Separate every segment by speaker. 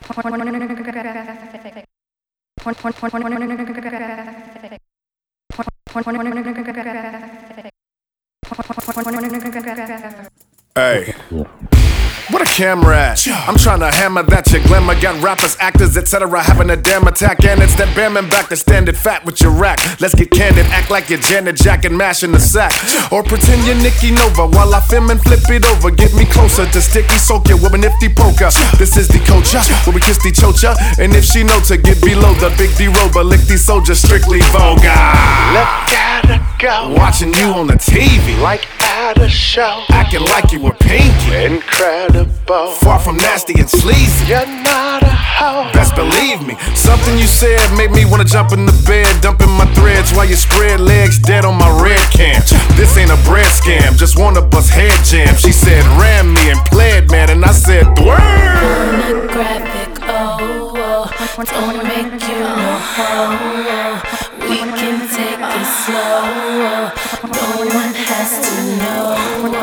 Speaker 1: Hey, what a camera at? I'm trying to hammer that chick glamour. Got rappers, actors, etc. having a damn attack. And it's that bam and back, the standard fat with your rack. Let's get candid, act like you're Janet Jack and mash in the sack. Or pretend you're Nikki Nova while I film and flip it over. Get me closer to sticky soak you with a nifty poker. This is the culture where we kiss the chocha. And if she know to get below the big D-rover, lick these soldiers strictly vulgar.
Speaker 2: Look at her go,
Speaker 1: Watching you on the TV,
Speaker 2: like at a show.
Speaker 1: acting like you were Pinky.
Speaker 2: Incredible,
Speaker 1: Far from nasty and sleazy.
Speaker 2: you're not a hoe.
Speaker 1: Best believe me, something you said made me wanna jump in the bed, dumping my threads while you spread legs dead on my red cam. This ain't a bread scam, just wanna bust head jam. She said ram me and played man, and I said word.
Speaker 3: Pornographic, don't make you no hoe. We can take it slow, no one has to know.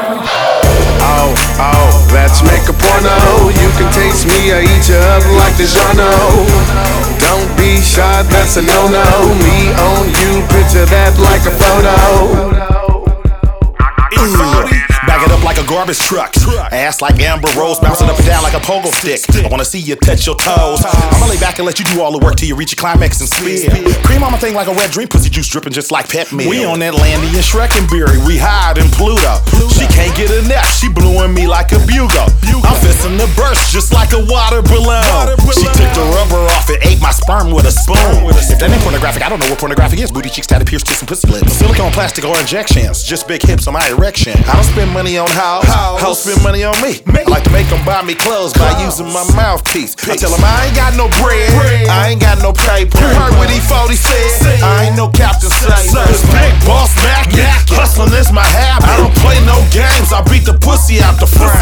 Speaker 1: Oh, let's make a porno. You can taste me, I eat you up like DiGiorno. Don't be shy, that's a no-no. Me on you, picture that like a photo.
Speaker 4: Back it up like a garbage truck. Ass like Amber Rose, bouncing up and down like a pogo stick. I wanna see you touch your toes. I'ma lay back and let you do all the work till you reach your climax and spear. Cream on my thing like a red dream, pussy juice dripping just like pep meal. We on that Landy and Shrekenberry, we hide in Pluto. She can't get enough, she blowing me like a bugle. I'm fisting the burst just like a water balloon. She took the rubber off and ate my sperm with a spoon. If that ain't pornographic, I don't know what pornographic is. Booty cheeks, tatted pierced tits and pussy lips. Silicone, plastic, or injections. Just big hips on my erection. I don't spend money on hoes, hoes spend money on me. I like to make them buy me clothes by using my mouthpiece. I tell them I ain't got no bread, I ain't got no paper. You heard what E40 said, I ain't no Captain Saber. This big boss Mac, hustling is my habit. I don't play no games, I beat the pussy out the front.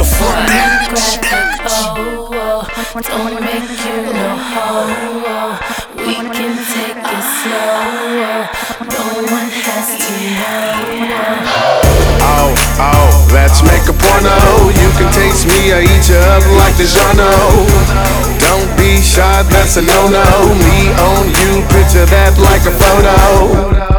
Speaker 3: Don't make you no hoe. We can take it slow, no one has to know.
Speaker 1: Oh, let's make a porno. You can taste me, I eat you up like DiGiorno. Don't be shy, that's a no-no. Me on you, picture that like a photo.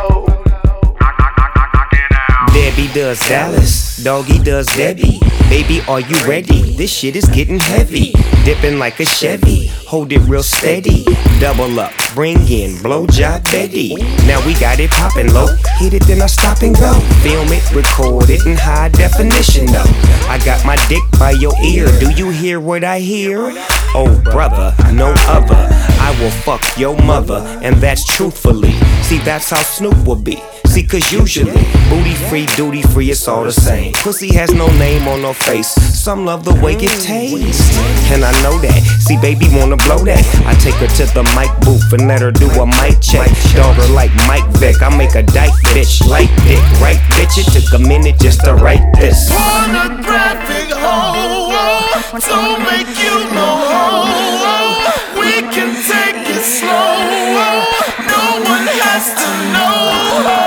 Speaker 5: Debbie does Dallas, Doggy does Debbie. Baby, are you ready? This shit is getting heavy. Dipping like a Chevy, hold it real steady. Double up, bring in blowjob Betty. Now we got it poppin' low. Hit it, then I stop and go. Film it, record it in high definition though. I got my dick by your ear. Do you hear what I hear? Oh brother, no other. I will fuck your mother, and that's truthfully. See, that's how Snoop would be. See, cause usually booty free, duty free, it's all the same. Pussy has no name on no face. Some love the way it tastes, and I know that. See, baby wanna blow that. I take her to the mic booth and let her do a mic check. Dog her like Mike Vick. I make a dyke bitch like dick. Right, bitch, it took a minute just to write this.
Speaker 2: Pornographic hoe, don't make you no hoe. We can take it slow, no one has to know.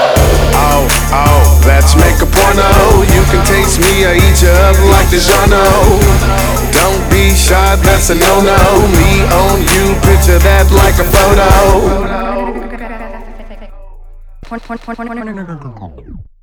Speaker 1: Oh, let's make a porno. You can taste me, I eat you up like DiGiorno. Don't be shy, that's a no-no. Me on you, picture that like a photo.